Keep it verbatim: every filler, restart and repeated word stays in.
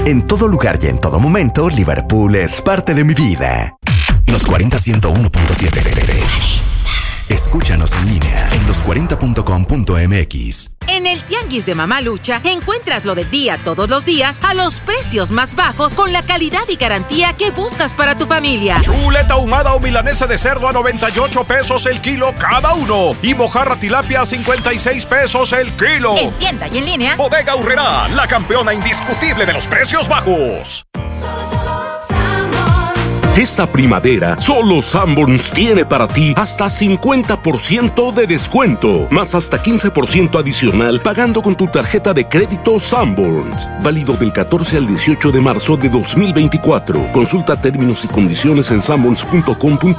En todo lugar y en todo momento, Liverpool es parte de mi vida. Los cuarenta ciento uno punto siete. Escúchanos en línea en los cuarenta punto com punto m x. En el Tianguis de Mamalucha encuentras lo del día todos los días a los precios más bajos con la calidad y garantía que buscas para tu familia. Chuleta ahumada o milanesa de cerdo a noventa y ocho pesos el kilo cada uno. Y mojarra tilapia a cincuenta y seis pesos el kilo. En tienda y en línea. Bodega Aurrerá, la campeona indiscutible de los precios bajos. Esta primavera, solo Sanborns tiene para ti hasta cincuenta por ciento de descuento, más hasta quince por ciento adicional pagando con tu tarjeta de crédito Sanborns. Válido del catorce al dieciocho de marzo de dos mil veinticuatro. Consulta términos y condiciones en sanborns punto com punto